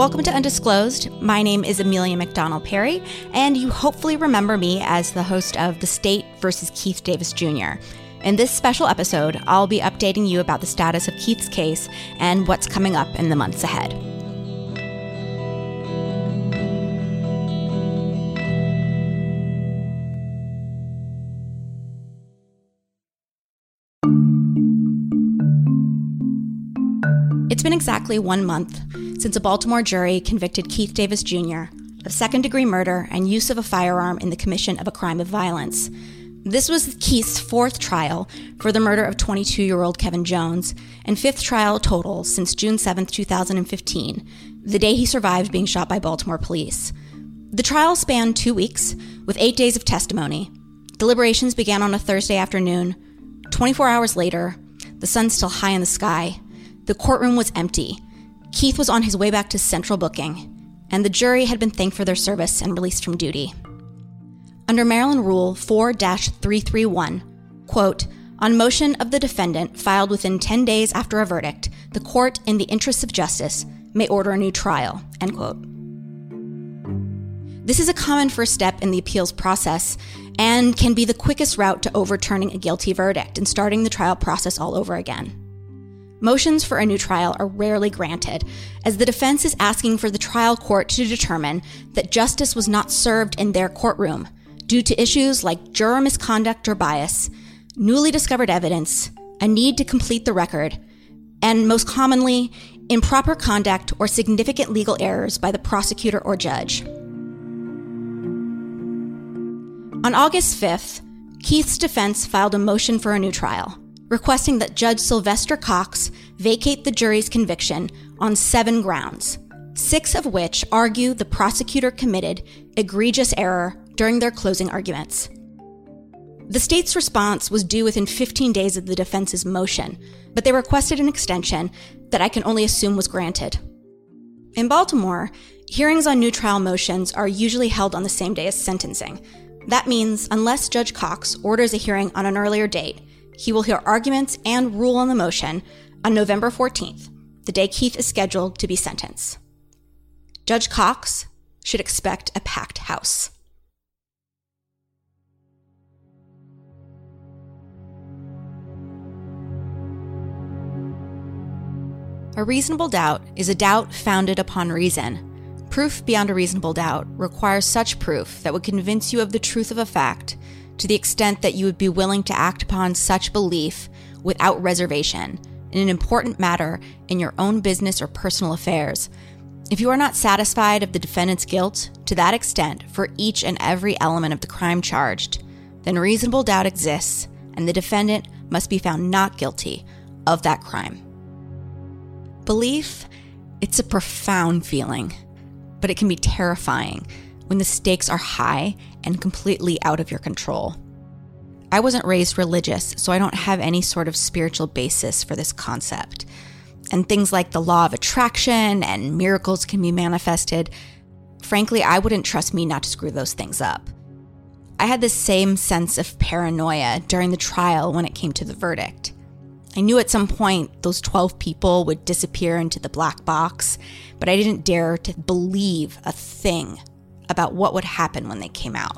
Welcome to Undisclosed. My name is Amelia McDonald Perry, and you hopefully remember me as the host of The State versus Keith Davis Jr. In this special episode, I'll be updating you about the status of Keith's case and what's coming up in the months ahead. It's been exactly 1 month since a Baltimore jury convicted Keith Davis Jr. of second-degree murder and use of a firearm in the commission of a crime of violence. This was Keith's fourth trial for the murder of 22-year-old Kevin Jones, and fifth trial total since June 7, 2015, the day he survived being shot by Baltimore police. The trial spanned 2 weeks, with 8 days of testimony. Deliberations began on a Thursday afternoon. 24 hours later, the sun still high in the sky, the courtroom was empty. Keith was on his way back to central booking, and the jury had been thanked for their service and released from duty. Under Maryland Rule 4-331, quote, on motion of the defendant filed within 10 days after a verdict, the court, in the interests of justice, may order a new trial, end quote. This is a common first step in the appeals process and can be the quickest route to overturning a guilty verdict and starting the trial process all over again. Motions for a new trial are rarely granted, as the defense is asking for the trial court to determine that justice was not served in their courtroom due to issues like juror misconduct or bias, newly discovered evidence, a need to complete the record, and most commonly, improper conduct or significant legal errors by the prosecutor or judge. On August 5th, Keith's defense filed a motion for a new trial, requesting that Judge Sylvester Cox vacate the jury's conviction on 7 grounds, 6 of which argue the prosecutor committed egregious error during their closing arguments. The state's response was due within 15 days of the defense's motion, but they requested an extension that I can only assume was granted. In Baltimore, hearings on new trial motions are usually held on the same day as sentencing. That means unless Judge Cox orders a hearing on an earlier date, he will hear arguments and rule on the motion on November 14th, the day Keith is scheduled to be sentenced. Judge Cox should expect a packed house. A reasonable doubt is a doubt founded upon reason. Proof beyond a reasonable doubt requires such proof that would convince you of the truth of a fact to the extent that you would be willing to act upon such belief without reservation in an important matter in your own business or personal affairs. If you are not satisfied of the defendant's guilt to that extent for each and every element of the crime charged, then reasonable doubt exists and the defendant must be found not guilty of that crime. Belief, it's a profound feeling, but it can be terrifying when the stakes are high and completely out of your control. I wasn't raised religious, so I don't have any sort of spiritual basis for this concept. And things like the law of attraction and miracles can be manifested. Frankly, I wouldn't trust me not to screw those things up. I had this same sense of paranoia during the trial when it came to the verdict. I knew at some point those 12 people would disappear into the black box, but I didn't dare to believe a thing about what would happen when they came out.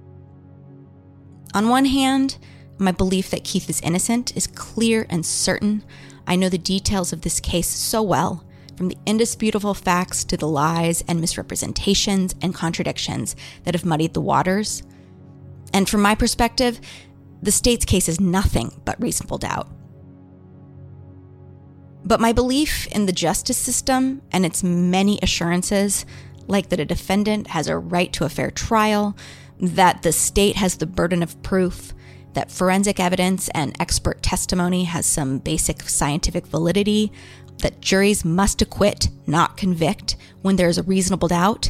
On one hand, my belief that Keith is innocent is clear and certain. I know the details of this case so well, from the indisputable facts to the lies and misrepresentations and contradictions that have muddied the waters. And from my perspective, the state's case is nothing but reasonable doubt. But my belief in the justice system and its many assurances, like that a defendant has a right to a fair trial, that the state has the burden of proof, that forensic evidence and expert testimony has some basic scientific validity, that juries must acquit, not convict, when there is a reasonable doubt.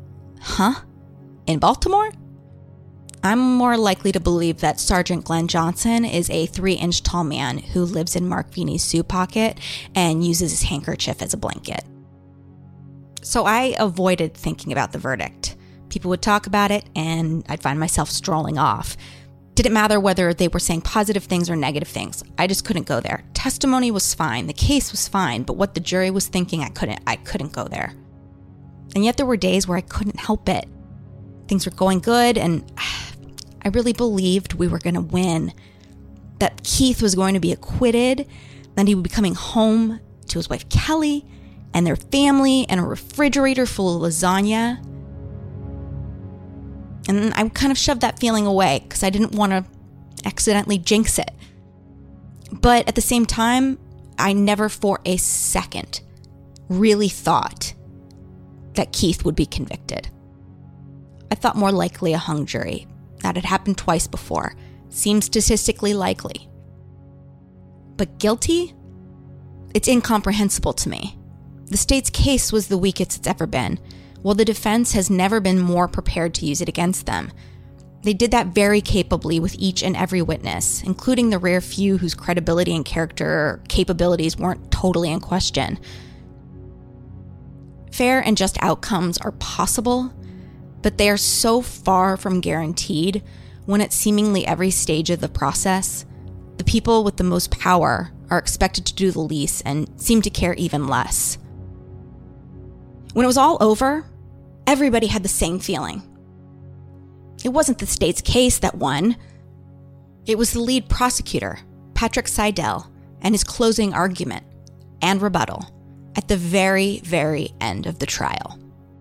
In Baltimore? I'm more likely to believe that Sergeant Glenn Johnson is a 3-inch tall man who lives in Mark Feeney's suit pocket and uses his handkerchief as a blanket. So I avoided thinking about the verdict. People would talk about it, and I'd find myself strolling off. Didn't matter whether they were saying positive things or negative things. I just couldn't go there. Testimony was fine. The case was fine. But what the jury was thinking, I couldn't go there. And yet there were days where I couldn't help it. Things were going good, and I really believed we were going to win. That Keith was going to be acquitted, that he would be coming home to his wife Kelly and their family and a refrigerator full of lasagna. And I kind of shoved that feeling away because I didn't want to accidentally jinx it. But at the same time, I never for a second really thought that Keith would be convicted. I thought more likely a hung jury. That had happened twice before. Seems statistically likely. But guilty? It's incomprehensible to me. The state's case was the weakest it's ever been, while the defense has never been more prepared to use it against them. They did that very capably with each and every witness, including the rare few whose credibility and character capabilities weren't totally in question. Fair and just outcomes are possible, but they are so far from guaranteed when at seemingly every stage of the process, the people with the most power are expected to do the least and seem to care even less. When it was all over, everybody had the same feeling. It wasn't the state's case that won. It was the lead prosecutor, Patrick Seidel, and his closing argument and rebuttal at the very, very end of the trial.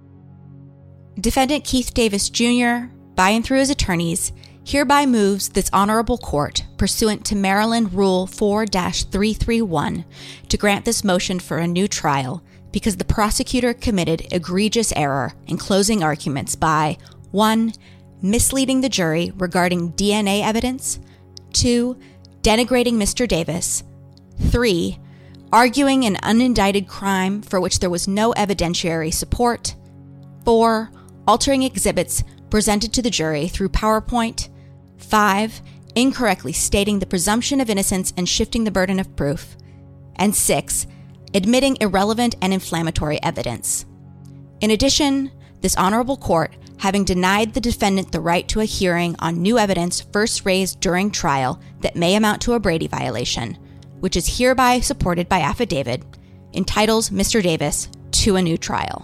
Defendant Keith Davis Jr., by and through his attorneys, hereby moves this honorable court, pursuant to Maryland Rule 4-331, to grant this motion for a new trial because the prosecutor committed egregious error in closing arguments by 1. Misleading the jury regarding DNA evidence, 2. Denigrating Mr. Davis, 3. Arguing an unindicted crime for which there was no evidentiary support, 4. Altering exhibits presented to the jury through PowerPoint, 5. Incorrectly stating the presumption of innocence and shifting the burden of proof, and 6. Admitting irrelevant and inflammatory evidence. In addition, this honorable court, having denied the defendant the right to a hearing on new evidence first raised during trial that may amount to a Brady violation, which is hereby supported by affidavit, entitles Mr. Davis to a new trial.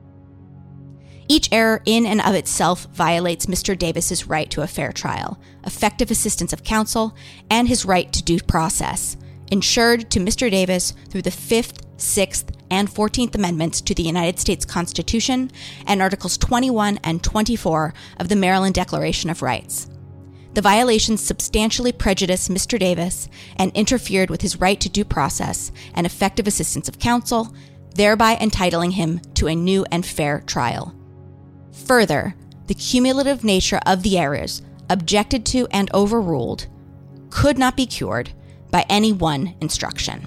Each error in and of itself violates Mr. Davis's right to a fair trial, effective assistance of counsel, and his right to due process, ensured to Mr. Davis through the 5th, 6th, and 14th Amendments to the United States Constitution and Articles 21 and 24 of the Maryland Declaration of Rights. The violations substantially prejudiced Mr. Davis and interfered with his right to due process and effective assistance of counsel, thereby entitling him to a new and fair trial. Further, the cumulative nature of the errors, objected to and overruled, could not be cured by any one instruction.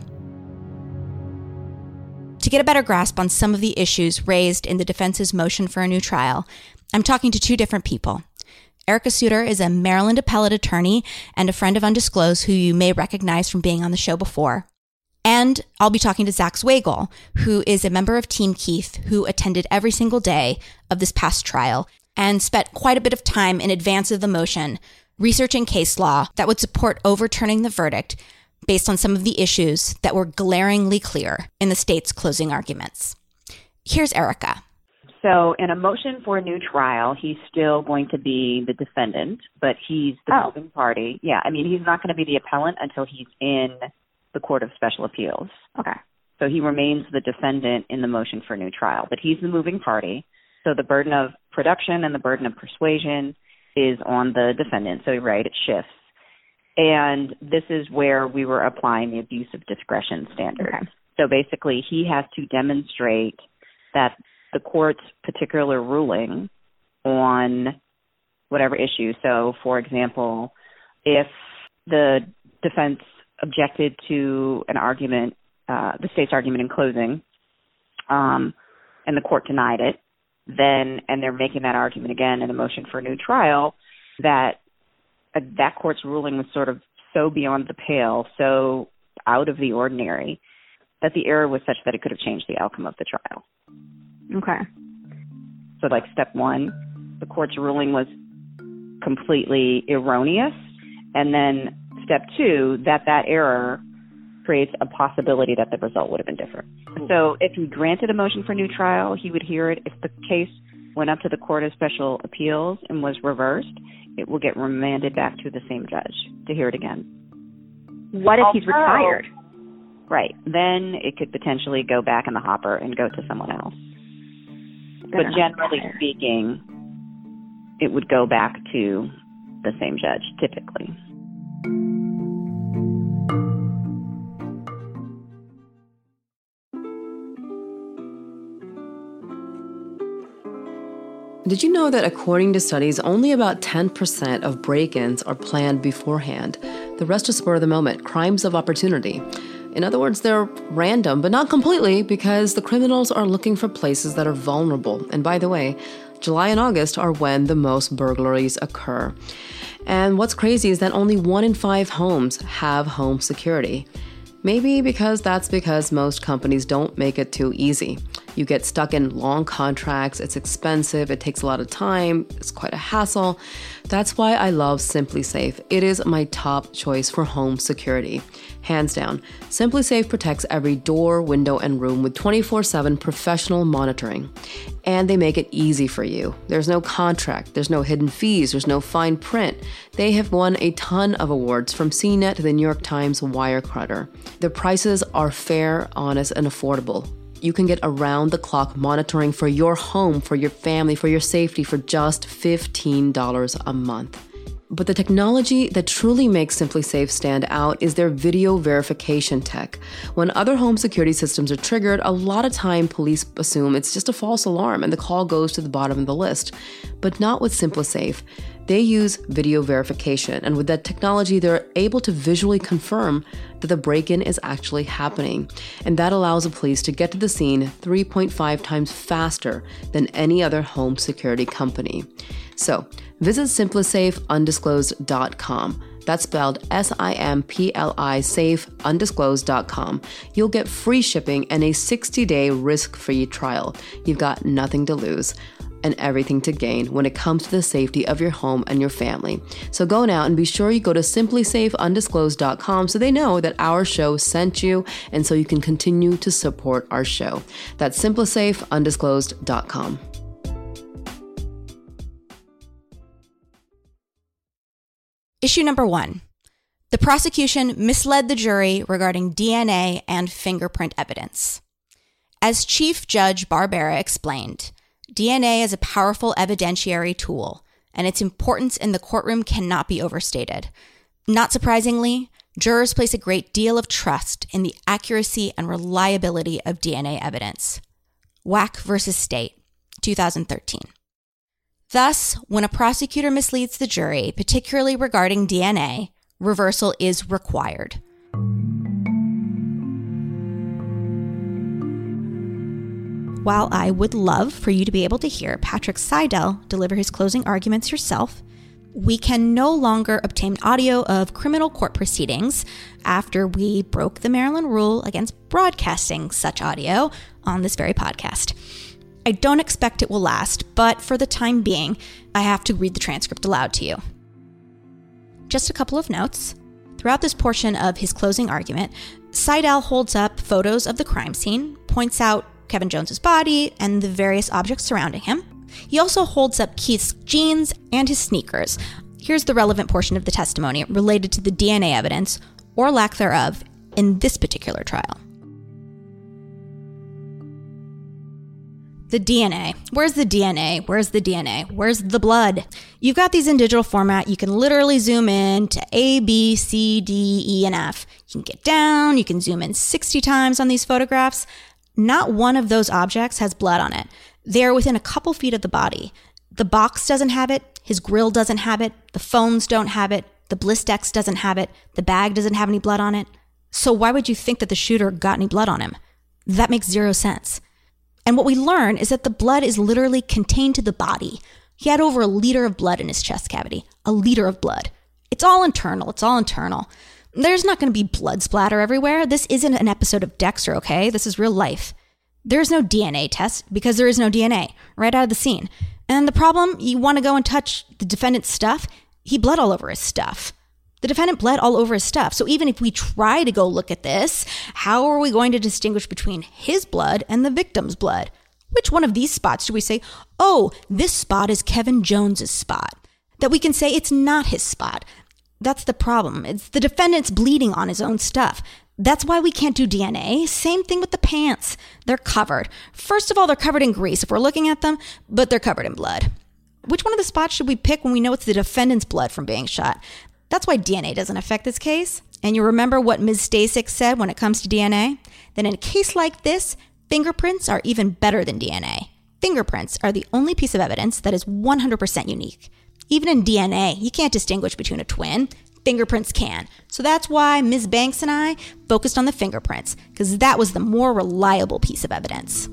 To get a better grasp on some of the issues raised in the defense's motion for a new trial, I'm talking to two different people. Erica Suter is a Maryland appellate attorney and a friend of Undisclosed who you may recognize from being on the show before. And I'll be talking to Zach Zwagel, who is a member of Team Keith who attended every single day of this past trial and spent quite a bit of time in advance of the motion researching case law that would support overturning the verdict based on some of the issues that were glaringly clear in the state's closing arguments. Here's Erica. So in a motion for a new trial, he's still going to be the defendant, but he's the moving party. Yeah, I mean, he's not going to be the appellant until he's in the Court of Special Appeals. Okay. So he remains the defendant in the motion for a new trial, but he's the moving party. So the burden of production and the burden of persuasion is on the defendant. So, right, it shifts. And this is where we were applying the abuse of discretion standard. Okay. So basically, he has to demonstrate that the court's particular ruling on whatever issue. So, for example, if the defense objected to an argument, the state's argument in closing, and the court denied it, then, and they're making that argument again in a motion for a new trial, that court's ruling was sort of so beyond the pale, so out of the ordinary, that the error was such that it could have changed the outcome of the trial. Okay. So like step one, the court's ruling was completely erroneous. And then step two, that error creates a possibility that the result would have been different. So if he granted a motion for new trial, he would hear it. If the case went up to the Court of Special Appeals and was reversed, it will get remanded back to the same judge to hear it again. What if he's retired? Right. Then it could potentially go back in the hopper and go to someone else. But generally speaking, it would go back to the same judge, typically. Did you know that according to studies, only about 10% of break-ins are planned beforehand? The rest is spur of the moment, crimes of opportunity. In other words, they're random, but not completely, because the criminals are looking for places that are vulnerable. And by the way, July and August are when the most burglaries occur. And what's crazy is that only 1 in 5 homes have home security. Maybe because most companies don't make it too easy. You get stuck in long contracts, it's expensive, it takes a lot of time, it's quite a hassle. That's why I love SimpliSafe. It is my top choice for home security. Hands down, SimpliSafe protects every door, window, and room with 24/7 professional monitoring. And they make it easy for you. There's no contract, there's no hidden fees, there's no fine print. They have won a ton of awards from CNET to the New York Times Wirecutter. Their prices are fair, honest, and affordable. You can get around-the-clock monitoring for your home, for your family, for your safety for just $15 a month. But the technology that truly makes SimpliSafe stand out is their video verification tech. When other home security systems are triggered, a lot of time police assume it's just a false alarm and the call goes to the bottom of the list. But not with SimpliSafe. They use video verification, and with that technology, they're able to visually confirm that the break-in is actually happening. And that allows the police to get to the scene 3.5 times faster than any other home security company. So, visit SimpliSafeUndisclosed.com. That's spelled SIMPLI SafeUndisclosed.com. You'll get free shipping and a 60-day risk-free trial. You've got nothing to lose and everything to gain when it comes to the safety of your home and your family. So go now and be sure you go to SimpliSafeUndisclosed.com so they know that our show sent you and so you can continue to support our show. That's SimpliSafeUndisclosed.com. Issue number 1. The prosecution misled the jury regarding DNA and fingerprint evidence. As Chief Judge Barbera explained, DNA is a powerful evidentiary tool, and its importance in the courtroom cannot be overstated. Not surprisingly, jurors place a great deal of trust in the accuracy and reliability of DNA evidence. Wack versus State, 2013. Thus, when a prosecutor misleads the jury, particularly regarding DNA, reversal is required. While I would love for you to be able to hear Patrick Seidel deliver his closing arguments yourself, we can no longer obtain audio of criminal court proceedings after we broke the Maryland rule against broadcasting such audio on this very podcast. I don't expect it will last, but for the time being, I have to read the transcript aloud to you. Just a couple of notes. Throughout this portion of his closing argument, Seidel holds up photos of the crime scene, points out Kevin Jones's body and the various objects surrounding him. He also holds up Keith's jeans and his sneakers. Here's the relevant portion of the testimony related to the DNA evidence, or lack thereof, in this particular trial. The DNA. Where's the DNA? Where's the DNA? Where's the blood? You've got these in digital format. You can literally zoom in to A, B, C, D, E, and F. You can get down. You can zoom in 60 times on these photographs. Not one of those objects has blood on it. They're within a couple feet of the body. The box doesn't have it. His grill doesn't have it. The phones don't have it. The Blistex doesn't have it. The bag doesn't have any blood on it. So why would you think that the shooter got any blood on him? That makes zero sense. And what we learn is that the blood is literally contained to the body. He had over 1 liter of blood in his chest cavity. 1 liter of blood. It's all internal. It's all internal. There's not going to be blood splatter everywhere. This isn't an episode of Dexter, okay? This is real life. There's no DNA test because there is no DNA right out of the scene. And the problem, you want to go and touch the defendant's stuff? He bled all over his stuff. The defendant bled all over his stuff. So even if we try to go look at this, how are we going to distinguish between his blood and the victim's blood? Which one of these spots do we say, oh, this spot is Kevin Jones's spot? That we can say it's not his spot. That's the problem. It's the defendant's bleeding on his own stuff. That's why we can't do DNA. Same thing with the pants. They're covered. First of all, they're covered in grease if we're looking at them, but they're covered in blood. Which one of the spots should we pick when we know it's the defendant's blood from being shot? That's why DNA doesn't affect this case. And you remember what Ms. Stasek said when it comes to DNA? That in a case like this, fingerprints are even better than DNA. Fingerprints are the only piece of evidence that is 100% unique. Even in DNA, you can't distinguish between a twin. Fingerprints can. So that's why Ms. Banks and I focused on the fingerprints, because that was the more reliable piece of evidence.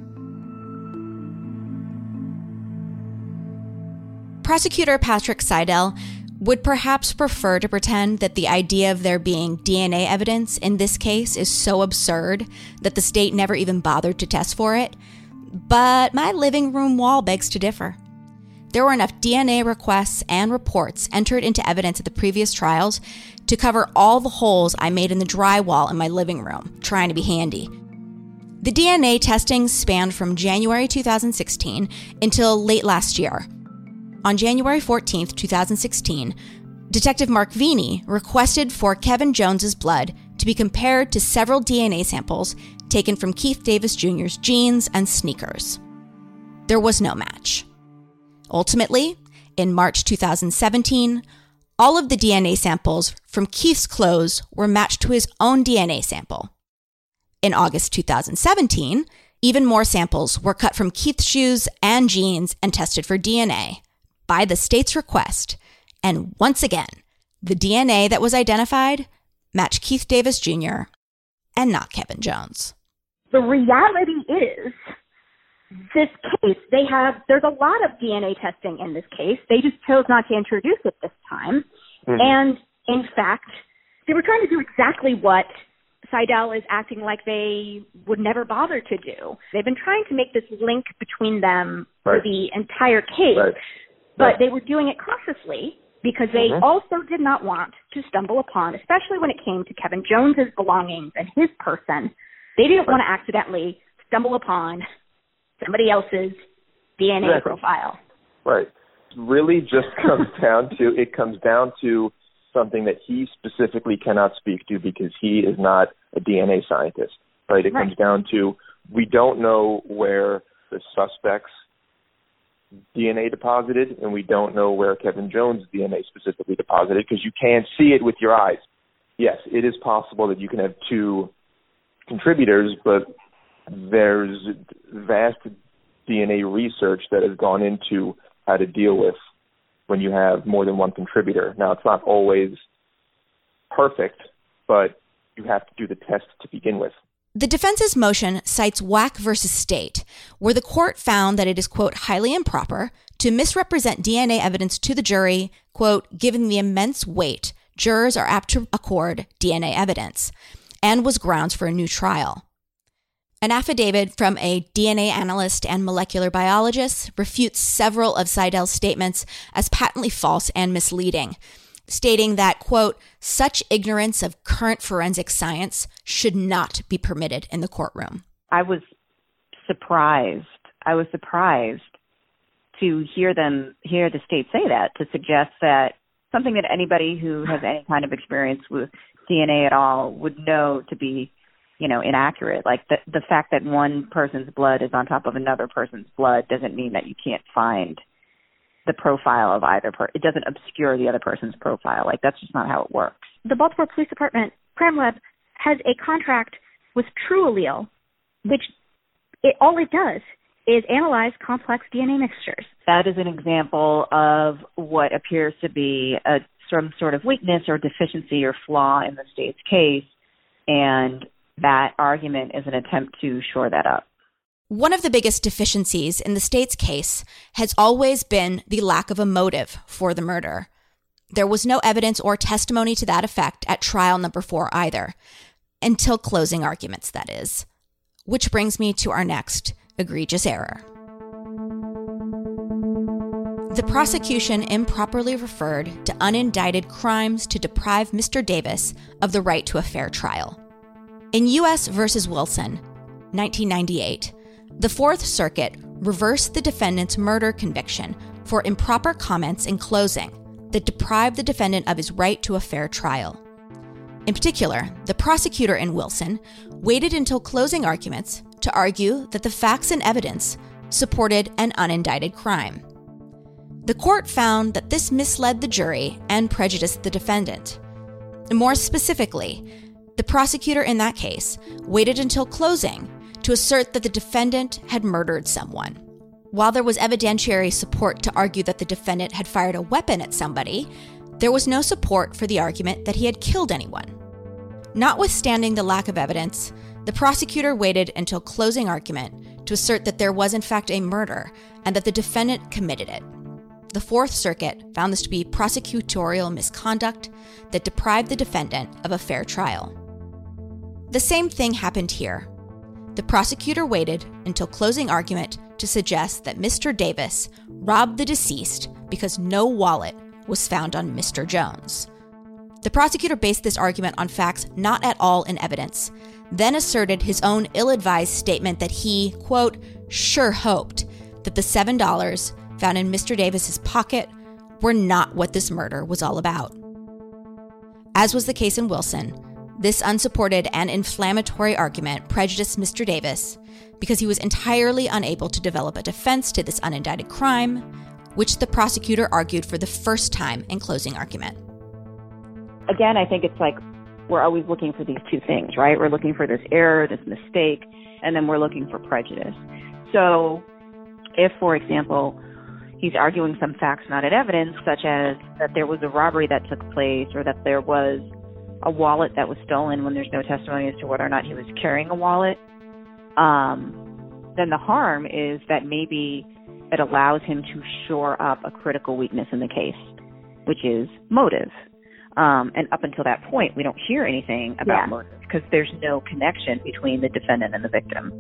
Prosecutor Patrick Seidel would perhaps prefer to pretend that the idea of there being DNA evidence in this case is so absurd that the state never even bothered to test for it. But my living room wall begs to differ. There were enough DNA requests and reports entered into evidence at the previous trials to cover all the holes I made in the drywall in my living room, trying to be handy. The DNA testing spanned from January 2016 until late last year. On January 14th, 2016, Detective Mark Vini requested for Kevin Jones's blood to be compared to several DNA samples taken from Keith Davis Jr.'s jeans and sneakers. There was no match. Ultimately, in March 2017, all of the DNA samples from Keith's clothes were matched to his own DNA sample. In August 2017, even more samples were cut from Keith's shoes and jeans and tested for DNA by the state's request. And once again, the DNA that was identified matched Keith Davis Jr. and not Kevin Jones. The reality is, this case, there's a lot of DNA testing in this case. They just chose not to introduce it this time. Mm-hmm. And in fact, they were trying to do exactly what Seidel is acting like they would never bother to do. They've been trying to make this link between them for the entire case, but they were doing it cautiously because they also did not want to stumble upon, especially when it came to Kevin Jones's belongings and his person, they didn't want to accidentally stumble upon somebody else's DNA profile. Right. Really just comes down to something that he specifically cannot speak to because he is not a DNA scientist. Right? It comes down to we don't know where the suspect's DNA deposited, and we don't know where Kevin Jones' DNA specifically deposited because you can't see it with your eyes. Yes, it is possible that you can have two contributors, but there's vast DNA research that has gone into how to deal with when you have more than one contributor. Now, it's not always perfect, but you have to do the test to begin with. The defense's motion cites Wack versus State, where the court found that it is, quote, highly improper to misrepresent DNA evidence to the jury, quote, given the immense weight jurors are apt to accord DNA evidence, and was grounds for a new trial. An affidavit from a DNA analyst and molecular biologist refutes several of Seidel's statements as patently false and misleading, stating that, quote, such ignorance of current forensic science should not be permitted in the courtroom. I was surprised to hear the state say that, to suggest that something that anybody who has any kind of experience with DNA at all would know to be, inaccurate. Like the fact that one person's blood is on top of another person's blood doesn't mean that you can't find the profile of either person. It doesn't obscure the other person's profile. Like, that's just not how it works. The Baltimore Police Department Crime Lab has a contract with TrueAllele, which all it does is analyze complex DNA mixtures. That is an example of what appears to be some sort of weakness or deficiency or flaw in the state's case, and that argument is an attempt to shore that up. One of the biggest deficiencies in the state's case has always been the lack of a motive for the murder. There was no evidence or testimony to that effect at trial number 4 either, until closing arguments, that is. Which brings me to our next egregious error. The prosecution improperly referred to unindicted crimes to deprive Mr. Davis of the right to a fair trial. In U.S. v. Wilson, 1998, the Fourth Circuit reversed the defendant's murder conviction for improper comments in closing that deprived the defendant of his right to a fair trial. In particular, the prosecutor in Wilson waited until closing arguments to argue that the facts and evidence supported an unindicted crime. The court found that this misled the jury and prejudiced the defendant. More specifically, the prosecutor in that case waited until closing to assert that the defendant had murdered someone. While there was evidentiary support to argue that the defendant had fired a weapon at somebody, there was no support for the argument that he had killed anyone. Notwithstanding the lack of evidence, the prosecutor waited until closing argument to assert that there was in fact a murder and that the defendant committed it. The Fourth Circuit found this to be prosecutorial misconduct that deprived the defendant of a fair trial. The same thing happened here. The prosecutor waited until closing argument to suggest that Mr. Davis robbed the deceased because no wallet was found on Mr. Jones. The prosecutor based this argument on facts not at all in evidence, then asserted his own ill-advised statement that he, quote, sure hoped that the $7 found in Mr. Davis's pocket were not what this murder was all about. As was the case in Wilson, this unsupported and inflammatory argument prejudiced Mr. Davis because he was entirely unable to develop a defense to this unindicted crime, which the prosecutor argued for the first time in closing argument. Again, I think it's like we're always looking for these two things, right? We're looking for this error, this mistake, and then we're looking for prejudice. So if, for example, he's arguing some facts not in evidence, such as that there was a robbery that took place or that there was a wallet that was stolen when there's no testimony as to whether or not he was carrying a wallet, then the harm is that maybe it allows him to shore up a critical weakness in the case, which is motive. And up until that point, we don't hear anything about motive because there's no connection between the defendant and the victim.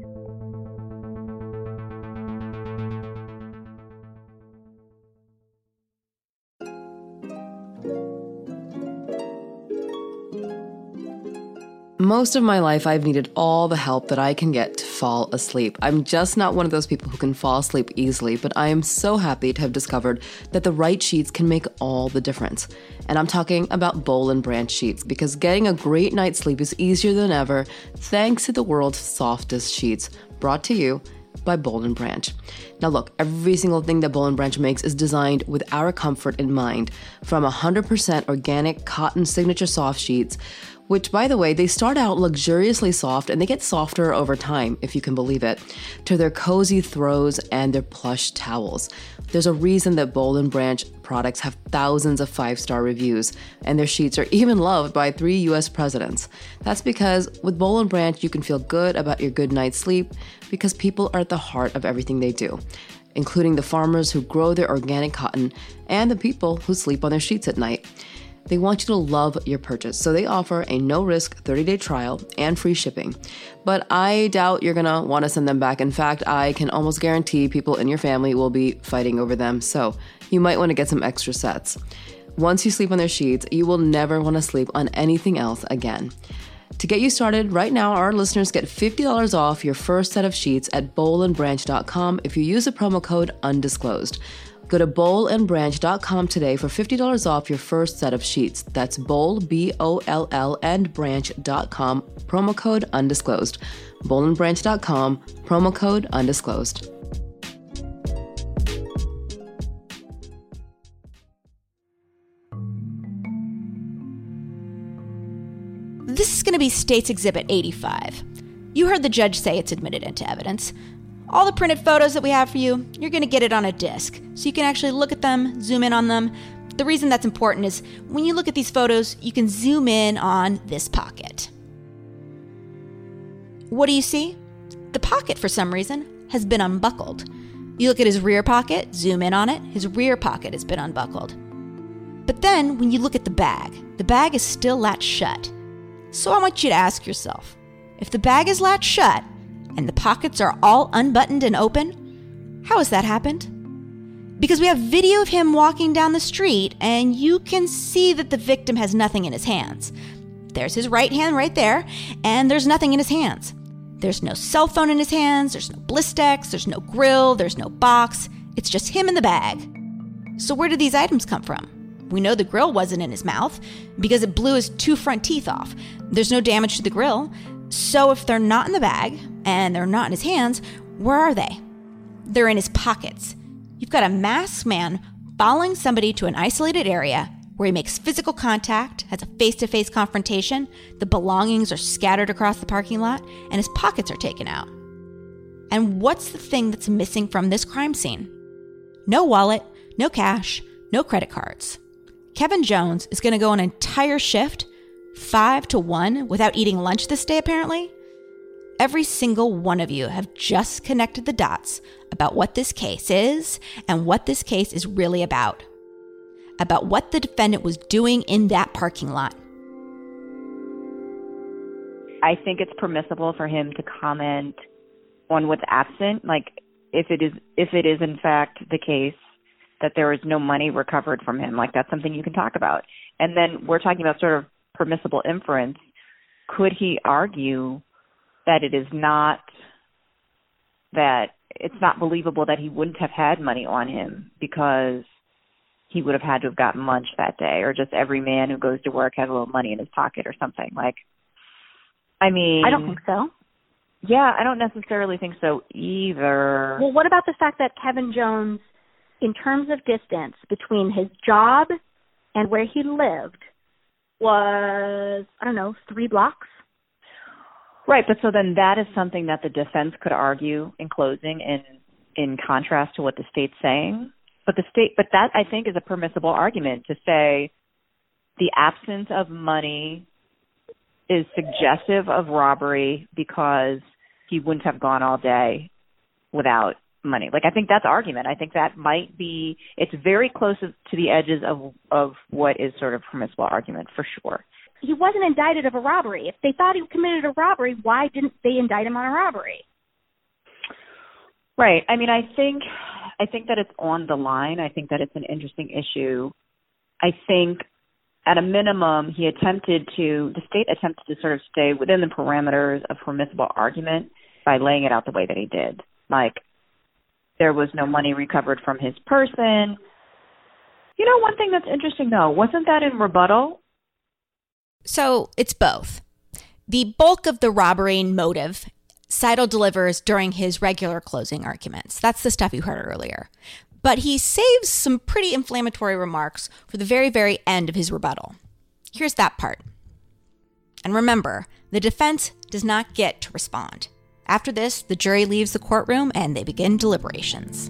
Most of my life, I've needed all the help that I can get to fall asleep. I'm just not one of those people who can fall asleep easily, but I am so happy to have discovered that the right sheets can make all the difference. And I'm talking about Boll & Branch sheets, because getting a great night's sleep is easier than ever thanks to the world's softest sheets, brought to you by Boll & Branch. Now look, every single thing that Boll & Branch makes is designed with our comfort in mind, from 100% organic cotton signature soft sheets, which, by the way, they start out luxuriously soft and they get softer over time, if you can believe it, to their cozy throws and their plush towels. There's a reason that Boll & Branch products have thousands of 5-star reviews, and their sheets are even loved by 3 U.S. presidents. That's because with Boll & Branch, you can feel good about your good night's sleep because people are at the heart of everything they do, including the farmers who grow their organic cotton and the people who sleep on their sheets at night. They want you to love your purchase, so they offer a no-risk 30-day trial and free shipping. But I doubt you're going to want to send them back. In fact, I can almost guarantee people in your family will be fighting over them, so you might want to get some extra sets. Once you sleep on their sheets, you will never want to sleep on anything else again. To get you started, right now, our listeners get $50 off your first set of sheets at bollandbranch.com if you use the promo code UNDISCLOSED. Go to bollandbranch.com today for $50 off your first set of sheets. That's Boll, B-O-L-L, and branch.com, promo code undisclosed. bollandbranch.com, promo code undisclosed. This is going to be State's Exhibit 85. You heard the judge say it's admitted into evidence. All the printed photos that we have for you, you're going to get it on a disc, so you can actually look at them, zoom in on them. The reason that's important is when you look at these photos, you can zoom in on this pocket. What do you see? The pocket, for some reason, has been unbuckled. You look at his rear pocket, zoom in on it, his rear pocket has been unbuckled. But then, when you look at the bag is still latched shut. So I want you to ask yourself, if the bag is latched shut, and the pockets are all unbuttoned and open, how has that happened? Because we have video of him walking down the street, and you can see that the victim has nothing in his hands. There's his right hand right there, and there's nothing in his hands. There's no cell phone in his hands, there's no Blistex, there's no grill, there's no box. It's just him in the bag. So where did these items come from? We know the grill wasn't in his mouth because it blew his 2 front teeth off. There's no damage to the grill. So if they're not in the bag and they're not in his hands, where are they? They're in his pockets. You've got a masked man following somebody to an isolated area where he makes physical contact, has a face-to-face confrontation, the belongings are scattered across the parking lot, and his pockets are taken out. And what's the thing that's missing from this crime scene? No wallet, no cash, no credit cards. Kevin Jones is going to go an entire shift, 5 to 1, without eating lunch this day, apparently. Every single one of you have just connected the dots about what this case is and what this case is really about what the defendant was doing in that parking lot. I think it's permissible for him to comment on what's absent, like if it is in fact the case that there is no money recovered from him, like that's something you can talk about. And then we're talking about sort of permissible inference. Could he argue that it's not believable that he wouldn't have had money on him because he would have had to have gotten lunch that day, or just every man who goes to work has a little money in his pocket or something? Like, I mean, I don't think so. Yeah, I don't necessarily think so either. Well, what about the fact that Kevin Jones, in terms of distance between his job and where he lived, was, 3 blocks? Right, but so then that is something that the defense could argue in closing in contrast to what the state's saying. But that I think is a permissible argument to say the absence of money is suggestive of robbery because he wouldn't have gone all day without money. Like, I think that's argument. I think that might be, it's very close to the edges of what is sort of permissible argument for sure. He wasn't indicted of a robbery. If they thought he committed a robbery, why didn't they indict him on a robbery? Right. I mean, I think that it's on the line. I think that it's an interesting issue. I think at a minimum, the state attempted to sort of stay within the parameters of permissible argument by laying it out the way that he did. Like, there was no money recovered from his person. You know, one thing that's interesting, though, wasn't that in rebuttal? So it's both. The bulk of the robbery motive Seidel delivers during his regular closing arguments. That's the stuff you heard earlier. But he saves some pretty inflammatory remarks for the very, very end of his rebuttal. Here's that part. And remember, the defense does not get to respond. After this, the jury leaves the courtroom and they begin deliberations.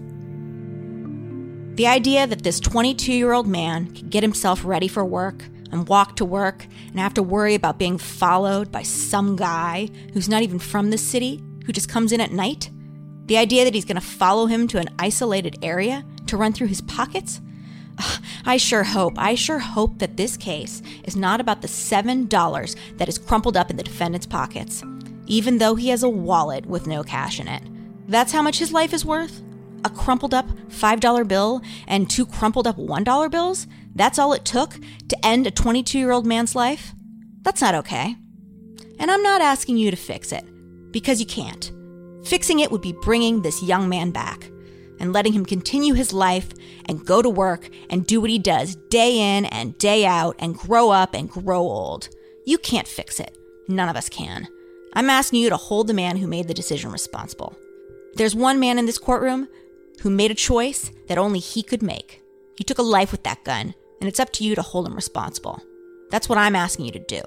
The idea that this 22-year-old man could get himself ready for work and walk to work and have to worry about being followed by some guy who's not even from the city, who just comes in at night, the idea that he's going to follow him to an isolated area to run through his pockets, I sure hope that this case is not about the $7 that is crumpled up in the defendant's pockets, even though he has a wallet with no cash in it. That's how much his life is worth? A crumpled up $5 bill and 2 crumpled up $1 bills? That's all it took to end a 22-year-old man's life? That's not okay. And I'm not asking you to fix it, because you can't. Fixing it would be bringing this young man back and letting him continue his life and go to work and do what he does day in and day out and grow up and grow old. You can't fix it. None of us can. I'm asking you to hold the man who made the decision responsible. There's one man in this courtroom who made a choice that only he could make. He took a life with that gun, and it's up to you to hold him responsible. That's what I'm asking you to do.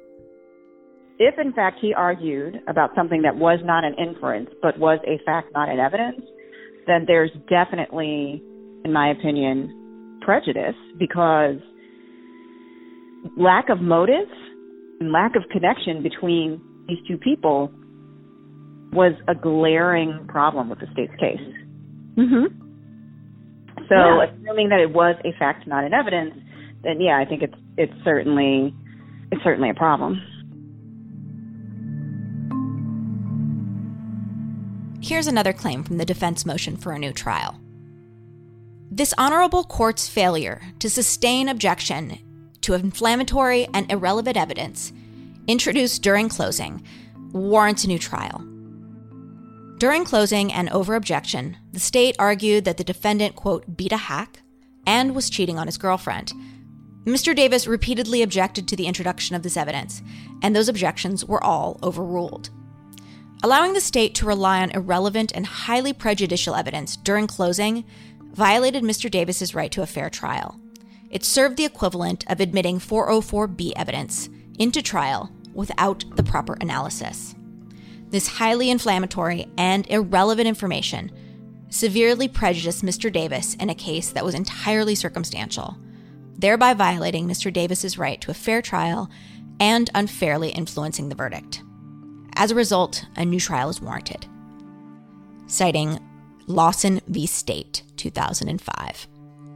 If, in fact, he argued about something that was not an inference, but was a fact, not an evidence, then there's definitely, in my opinion, prejudice, because lack of motive and lack of connection between these two people was a glaring problem with the state's case. Mm-hmm. So, assuming that it was a fact, not an evidence, then yeah, I think it's certainly a problem. Here's another claim from the defense motion for a new trial. This honorable court's failure to sustain objection to inflammatory and irrelevant evidence introduced during closing warrants a new trial. During closing and over objection, the state argued that the defendant, quote, beat a hack and was cheating on his girlfriend. Mr. Davis repeatedly objected to the introduction of this evidence, and those objections were all overruled. Allowing the state to rely on irrelevant and highly prejudicial evidence during closing violated Mr. Davis's right to a fair trial. It served the equivalent of admitting 404B evidence into trial without the proper analysis. This highly inflammatory and irrelevant information severely prejudiced Mr. Davis in a case that was entirely circumstantial, thereby violating Mr. Davis's right to a fair trial and unfairly influencing the verdict. As a result, a new trial is warranted. Citing Lawson v. State, 2005.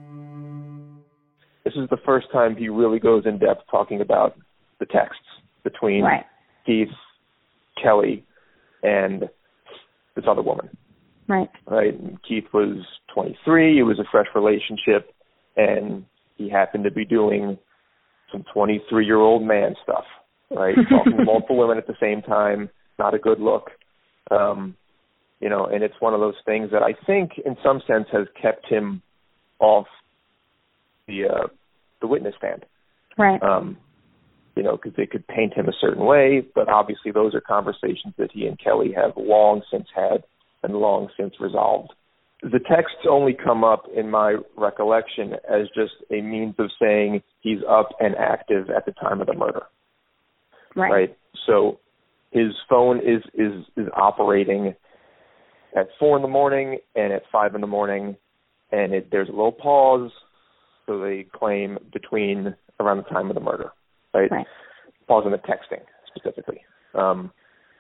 This is the first time he really goes in depth talking about the texts between Keith, Kelly, and this other woman. Right. And Keith was 23. It was a fresh relationship, and he happened to be doing some 23-year-old man stuff, right? Talking to multiple women at the same time, not a good look. And it's one of those things that I think in some sense has kept him off the witness stand. Right. Because they could paint him a certain way, but obviously those are conversations that he and Kelly have long since had and long since resolved. The texts only come up in my recollection as just a means of saying he's up and active at the time of the murder. Right? So his phone is operating at 4 a.m. and at 5 a.m, and there's a little pause, so they claim between around the time of the murder. Right? Pause in the texting, specifically. And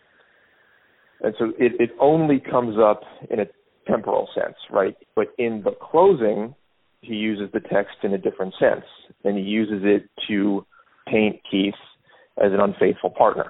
so it only comes up in a temporal sense, right? But in the closing, he uses the text in a different sense, and he uses it to paint Keith as an unfaithful partner,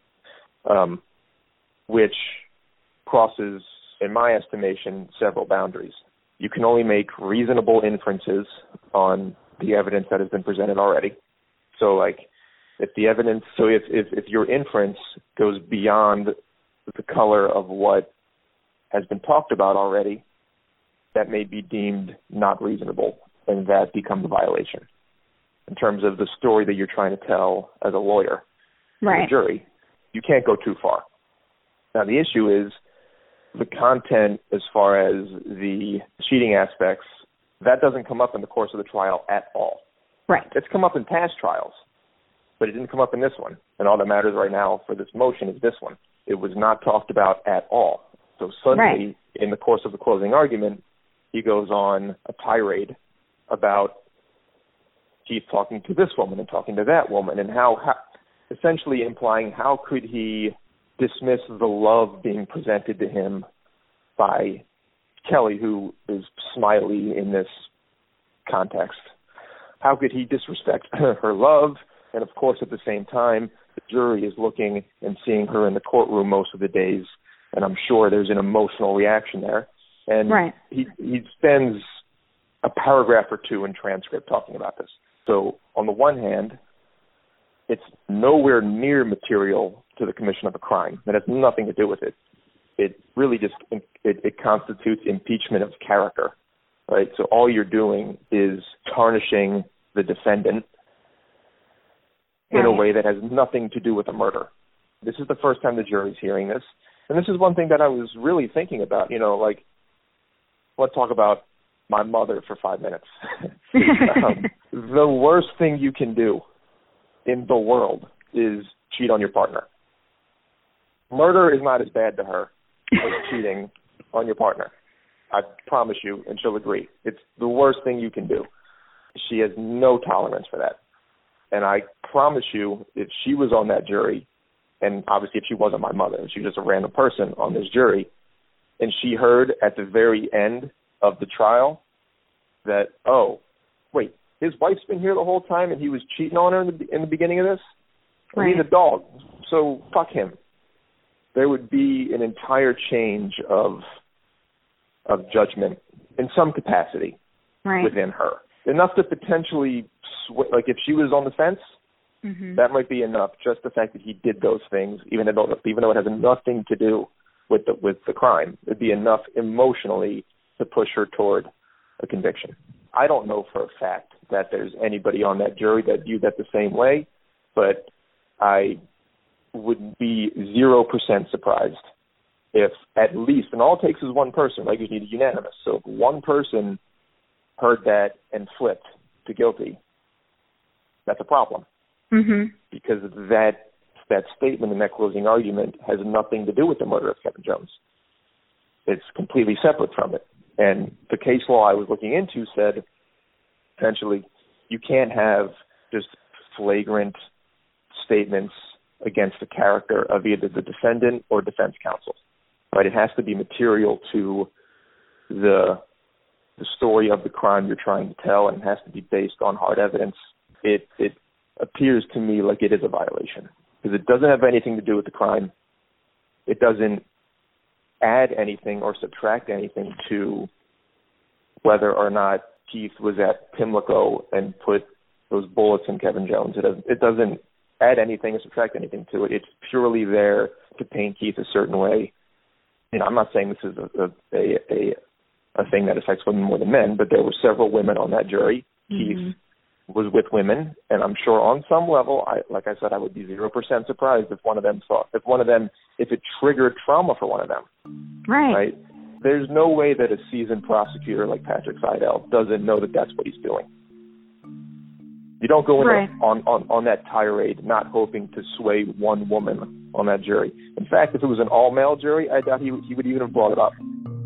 which crosses, in my estimation, several boundaries. You can only make reasonable inferences on the evidence that has been presented already. So, if your inference goes beyond the color of what has been talked about already, that may be deemed not reasonable, and that becomes a violation. In terms of the story that you're trying to tell as a lawyer, to the jury, you can't go too far. Now, the issue is the content as far as the cheating aspects, that doesn't come up in the course of the trial at all. Right. It's come up in past trials, but it didn't come up in this one. And all that matters right now for this motion is this one. It was not talked about at all. So suddenly, in the course of the closing argument, he goes on a tirade about Keith talking to this woman and talking to that woman, and how essentially implying how could he dismiss the love being presented to him by Kelly, who is Smiley in this context. How could he disrespect her love? And of course, at the same time, the jury is looking and seeing her in the courtroom most of the days, and I'm sure there's an emotional reaction there. And he spends a paragraph or two in transcript talking about this. So on the one hand, it's nowhere near material to the commission of a crime. That has nothing to do with it. It really just it constitutes impeachment of character, right? So all you're doing is tarnishing the defendant in a way that has nothing to do with a murder. This is the first time the jury's hearing this. And this is one thing that I was really thinking about, let's talk about my mother for 5 minutes. The worst thing you can do in the world is cheat on your partner. Murder is not as bad to her as cheating on your partner. I promise you, and she'll agree. It's the worst thing you can do. She has no tolerance for that. And I promise you, if she was on that jury, and obviously if she wasn't my mother, she was just a random person on this jury, and she heard at the very end of the trial that, oh, wait, his wife's been here the whole time and he was cheating on her in the beginning of this? Well, he's a dog, so fuck him. There would be an entire change of judgment in some capacity within her. Enough to potentially, like if she was on the fence, that might be enough. Just the fact that he did those things, even though it has nothing to do with the crime, it'd be enough emotionally to push her toward a conviction. I don't know for a fact that there's anybody on that jury that viewed that the same way, but I would be 0% surprised if at least, and all it takes is one person, like you need a unanimous. So if one person heard that and flipped to guilty, that's a problem. Because that statement in that closing argument has nothing to do with the murder of Kevin Jones. It's completely separate from it. And the case law I was looking into said, essentially, you can't have just flagrant statements against the character of either the defendant or defense counsel. Right? It has to be material to the story of the crime you're trying to tell, and it has to be based on hard evidence. It appears to me like it is a violation because it doesn't have anything to do with the crime. It doesn't add anything or subtract anything to whether or not Keith was at Pimlico and put those bullets in Kevin Jones. It doesn't add anything or subtract anything to it. It's purely there to paint Keith a certain way. You know, I'm not saying this is a thing that affects women more than men, but there were several women on that jury. Keith was with women, and I'm sure on some level, like I said, I would be 0% surprised if it triggered trauma for one of them. Right? There's no way that a seasoned prosecutor like Patrick Seidel doesn't know that that's what he's doing. You don't go in on that tirade not hoping to sway one woman on that jury. In fact, if it was an all-male jury, I doubt he would even have brought it up.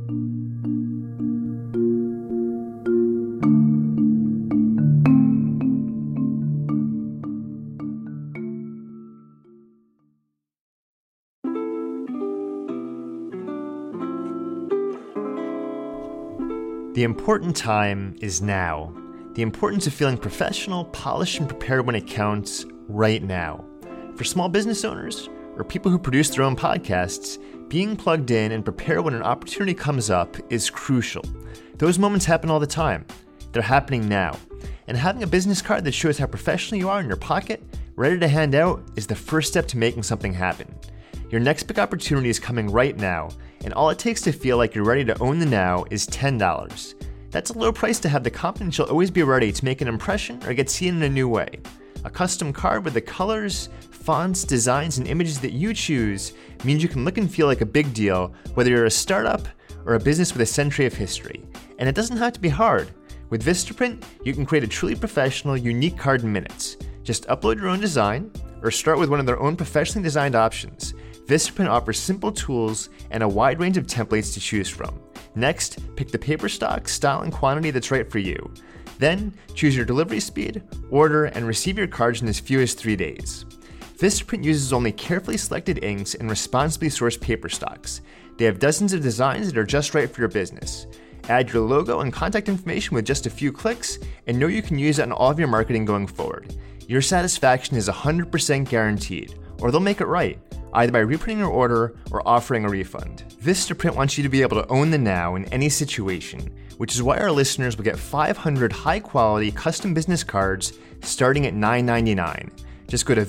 The important time is now. The importance of feeling professional, polished, and prepared when it counts right now. For small business owners or people who produce their own podcasts, being plugged in and prepared when an opportunity comes up is crucial. Those moments happen all the time. They're happening now. And having a business card that shows how professional you are in your pocket, ready to hand out, is the first step to making something happen. Your next big opportunity is coming right now, and all it takes to feel like you're ready to own the now is $10. That's a low price to have the confidence you'll always be ready to make an impression or get seen in a new way. A custom card with the colors, fonts, designs, and images that you choose means you can look and feel like a big deal, whether you're a startup or a business with a century of history. And it doesn't have to be hard. With Vistaprint, you can create a truly professional, unique card in minutes. Just upload your own design or start with one of their own professionally designed options. Vistaprint offers simple tools and a wide range of templates to choose from. Next, pick the paper stock, style, and quantity that's right for you. Then, choose your delivery speed, order, and receive your cards in as few as 3 days. Vistaprint uses only carefully selected inks and responsibly sourced paper stocks. They have dozens of designs that are just right for your business. Add your logo and contact information with just a few clicks, and know you can use it on all of your marketing going forward. Your satisfaction is 100% guaranteed, or they'll make it right, either by reprinting your order or offering a refund. Vistaprint wants you to be able to own the now in any situation, which is why our listeners will get 500 high-quality custom business cards starting at $9.99. Just go to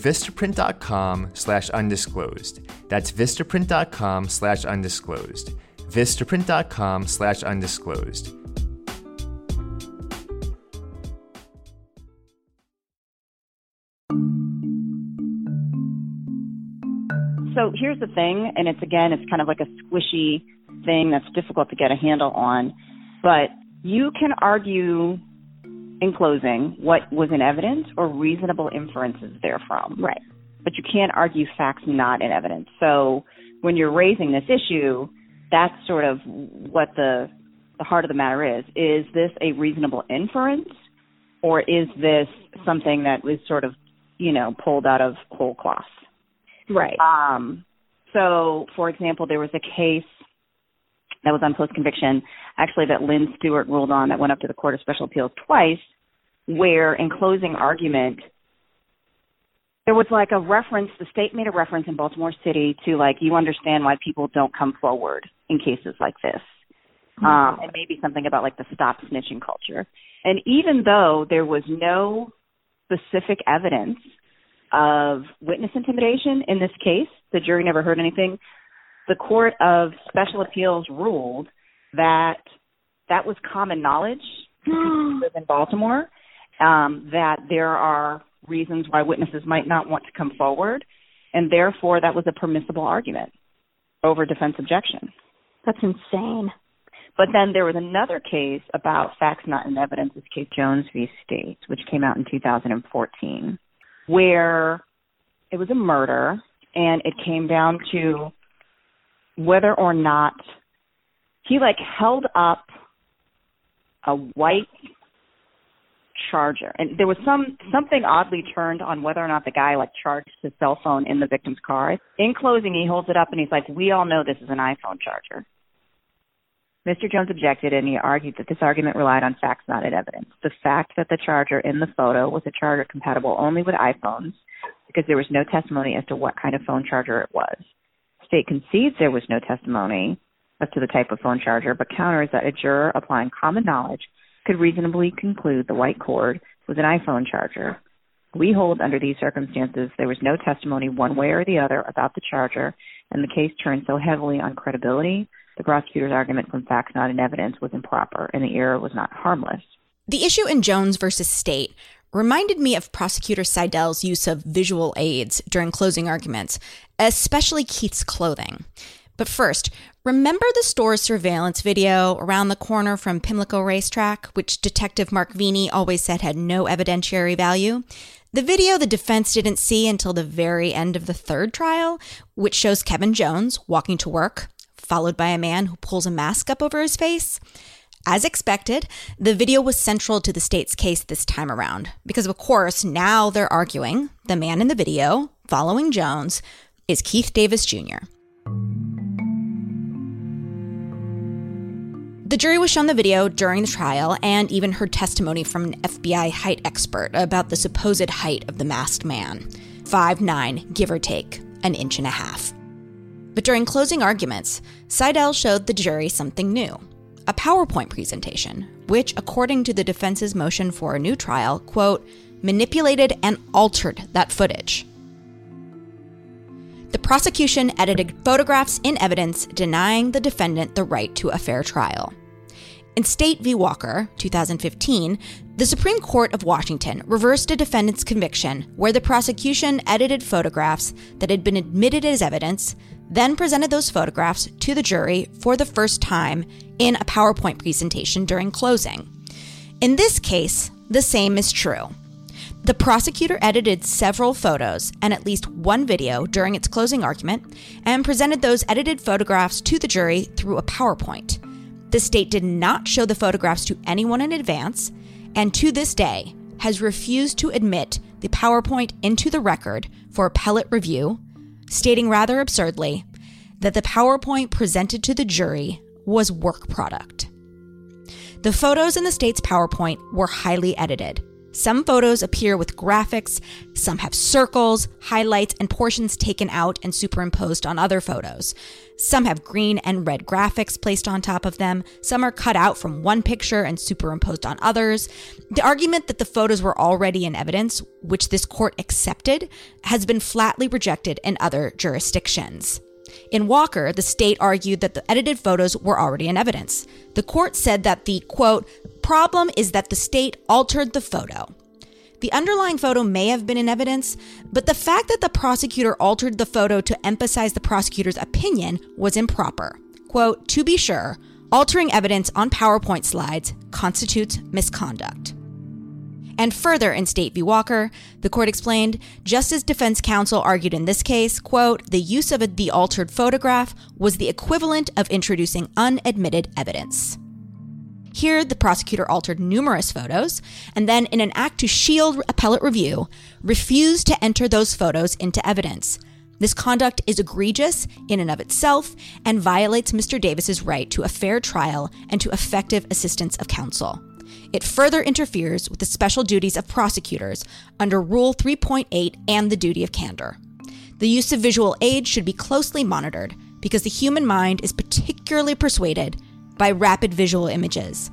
vistaprint.com/undisclosed. That's vistaprint.com/undisclosed. vistaprint.com/undisclosed. So here's the thing, and it's kind of like a squishy thing that's difficult to get a handle on, but you can argue in closing what was in evidence or reasonable inferences therefrom. Right. But you can't argue facts not in evidence. So when you're raising this issue, that's sort of what the heart of the matter is. Is this a reasonable inference, or is this something that was sort of, pulled out of whole cloth? Right. So, for example, there was a case that was on post-conviction, actually, that Lynn Stewart ruled on that went up to the Court of Special Appeals twice, where in closing argument, there was like a reference, the state made a reference in Baltimore City to you understand why people don't come forward in cases like this. and maybe something about like the stop snitching culture. And even though there was no specific evidence of witness intimidation in this case, the jury never heard anything, the Court of Special Appeals ruled that that was common knowledge who live in Baltimore, that there are reasons why witnesses might not want to come forward, and therefore that was a permissible argument over defense objection. That's insane. But then there was another case about facts not in evidence, this case Jones v. State, which came out in 2014, where it was a murder, and it came down to whether or not he held up a white Charger, and there was something oddly turned on whether or not the guy charged his cell phone in the victim's car. In closing, he holds it up and he's like, "We all know this is an iPhone charger." Mr. Jones objected, and he argued that this argument relied on facts not in evidence. The fact that the charger in the photo was a charger compatible only with iPhones, because there was no testimony as to what kind of phone charger it was. State concedes there was no testimony as to the type of phone charger, but counters that a juror applying common knowledge could reasonably conclude the white cord was an iPhone charger. We hold under these circumstances there was no testimony one way or the other about the charger, and the case turned so heavily on credibility, the prosecutor's argument from facts not in evidence was improper, and the error was not harmless. The issue in Jones versus State reminded me of Prosecutor Seidel's use of visual aids during closing arguments, especially Keith's clothing. But first, remember the store's surveillance video around the corner from Pimlico Racetrack, which Detective Mark Vini always said had no evidentiary value? The video the defense didn't see until the very end of the third trial, which shows Kevin Jones walking to work, followed by a man who pulls a mask up over his face. As expected, the video was central to the state's case this time around, because of course, now they're arguing the man in the video, following Jones, is Keith Davis Jr. The jury was shown the video during the trial and even heard testimony from an FBI height expert about the supposed height of the masked man, 5'9", give or take, an inch and a half. But during closing arguments, Seidel showed the jury something new, a PowerPoint presentation, which, according to the defense's motion for a new trial, quote, manipulated and altered that footage. The prosecution edited photographs in evidence denying the defendant the right to a fair trial. In State v. Walker, 2015, the Supreme Court of Washington reversed a defendant's conviction where the prosecution edited photographs that had been admitted as evidence, then presented those photographs to the jury for the first time in a PowerPoint presentation during closing. In this case, the same is true. The prosecutor edited several photos and at least one video during its closing argument and presented those edited photographs to the jury through a PowerPoint. The state did not show the photographs to anyone in advance, and to this day has refused to admit the PowerPoint into the record for appellate review, stating rather absurdly that the PowerPoint presented to the jury was work product. The photos in the state's PowerPoint were highly edited. Some photos appear with graphics, some have circles, highlights, and portions taken out and superimposed on other photos. Some have green and red graphics placed on top of them. Some are cut out from one picture and superimposed on others. The argument that the photos were already in evidence, which this court accepted, has been flatly rejected in other jurisdictions. In Walker, the state argued that the edited photos were already in evidence. The court said that the, quote, problem is that the state altered the photo. The underlying photo may have been in evidence, but the fact that the prosecutor altered the photo to emphasize the prosecutor's opinion was improper. Quote, to be sure, altering evidence on PowerPoint slides constitutes misconduct. And further in State v. Walker, the court explained, just as defense counsel argued in this case, quote, the use of the altered photograph was the equivalent of introducing unadmitted evidence. Here, the prosecutor altered numerous photos, and then in an act to shield appellate review, refused to enter those photos into evidence. This conduct is egregious in and of itself and violates Mr. Davis's right to a fair trial and to effective assistance of counsel. It further interferes with the special duties of prosecutors under Rule 3.8 and the duty of candor. The use of visual aids should be closely monitored because the human mind is particularly persuaded by rapid visual images.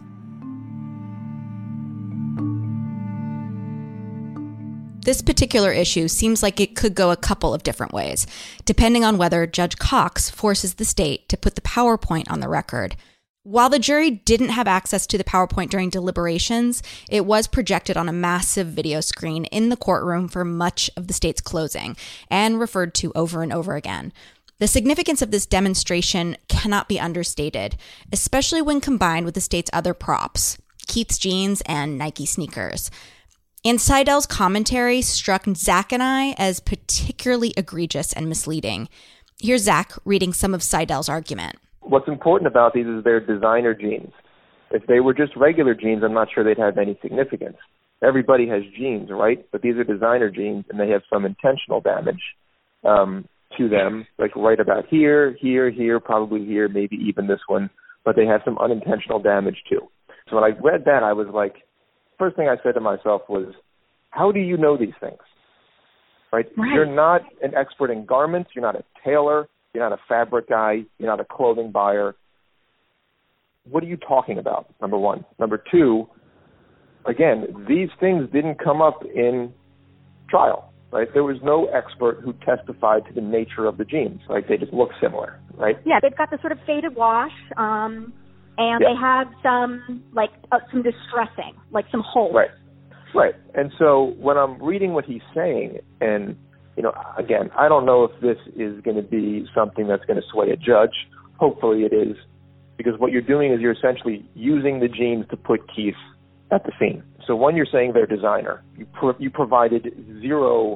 This particular issue seems like it could go a couple of different ways, depending on whether Judge Cox forces the state to put the PowerPoint on the record. While the jury didn't have access to the PowerPoint during deliberations, it was projected on a massive video screen in the courtroom for much of the state's closing and referred to over and over again. The significance of this demonstration cannot be understated, especially when combined with the state's other props, Keith's jeans and Nike sneakers. And Seidel's commentary struck Zach and I as particularly egregious and misleading. Here's Zach reading some of Seidel's argument. What's important about these is they're designer jeans. If they were just regular jeans, I'm not sure they'd have any significance. Everybody has jeans, right? But these are designer jeans, and they have some intentional damage to them, like right about here, probably here, maybe even this one. But they have some unintentional damage too. So when I read that, I was like, first thing I said to myself was, how do you know these things? Right? You're not an expert in garments. You're not a tailor. You're not a fabric guy. You're not a clothing buyer. What are you talking about, number one? Number two, again, these things didn't come up in trial, right? There was no expert who testified to the nature of the jeans. Like, they just look similar, right? Yeah, they've got the sort of faded wash, and they have some distressing, like some holes. Right. And so when I'm reading what he's saying, and, you know, again, I don't know if this is going to be something that's going to sway a judge. Hopefully it is, because what you're doing is you're essentially using the jeans to put Keith at the scene. So when you're saying they're designer, you provided zero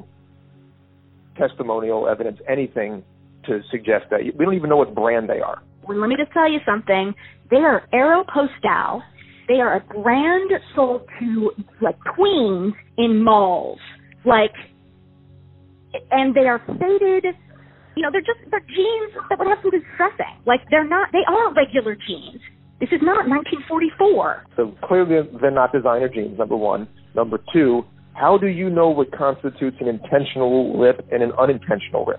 testimonial evidence, anything to suggest that. We don't even know what brand they are. Well, let me just tell you something. They are Aeropostale. They are a brand sold to, like, tweens in malls. And they are faded. You know, they're jeans that would have some distressing. Like, they are regular jeans. This is not 1944. So clearly they're not designer jeans, number one. Number two, how do you know what constitutes an intentional rip and an unintentional rip?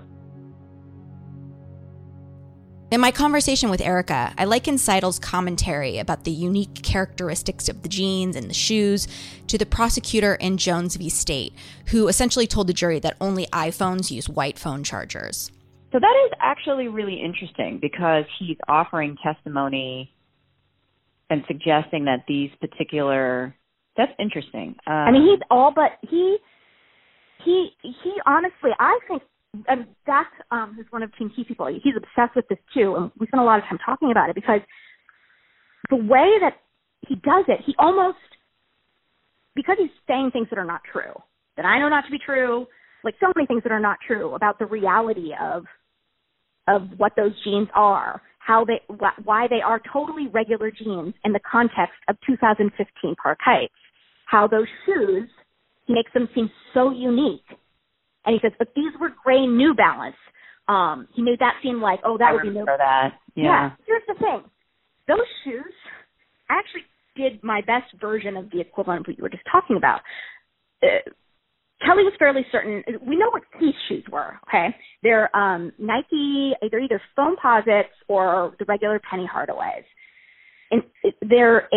In my conversation with Erica, I likened Seidel's commentary about the unique characteristics of the jeans and the shoes to the prosecutor in Jones v. State, who essentially told the jury that only iPhones use white phone chargers. So that is actually really interesting, because he's offering testimony and suggesting that these particular... That's interesting. I mean, he honestly, I think, and Zach, who's one of Team Key people, he's obsessed with this too, and we spent a lot of time talking about it, because the way that he does it, he almost, because he's saying things that are not true, that I know not to be true, like so many things that are not true about the reality of what those jeans are, why they are totally regular jeans in the context of 2015 Park Heights, how those shoes, he makes them seem so unique. And he says, but these were gray New Balance. He made that seem like, that would be New Balance. That. Yeah. Here's the thing. Those shoes, I actually did my best version of the equivalent of what you were just talking about. Kelly was fairly certain. We know what these shoes were, okay? They're Nike, they're either Foamposites or the regular Penny Hardaways. And they're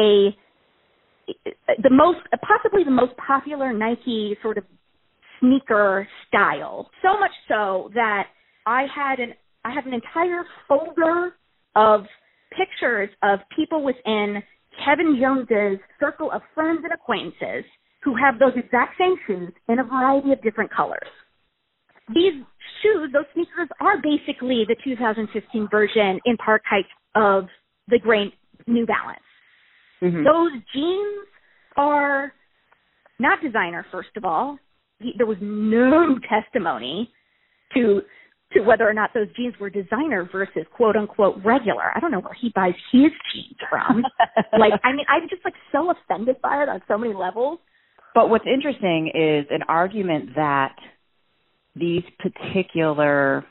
possibly the most popular Nike sort of sneaker style. So much so that I have an entire folder of pictures of people within Kevin Jones's circle of friends and acquaintances who have those exact same shoes in a variety of different colors. These shoes, those sneakers, are basically the 2015 version in Park Heights of the gray New Balance. Mm-hmm. Those jeans are not designer, first of all. There was no testimony to whether or not those jeans were designer versus quote-unquote regular. I don't know where he buys his jeans from. I'm just so offended by it on so many levels. But what's interesting is an argument that this particular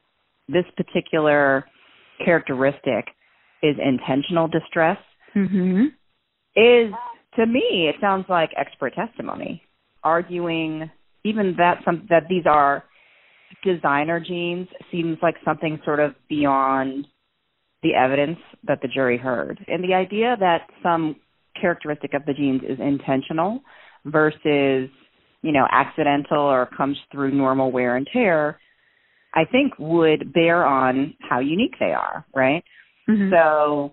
characteristic is intentional distress is, to me, it sounds like expert testimony, arguing even that these are designer jeans seems like something sort of beyond the evidence that the jury heard. And the idea that some characteristic of the genes is intentional versus, accidental or comes through normal wear and tear, I think would bear on how unique they are, right? Mm-hmm. So,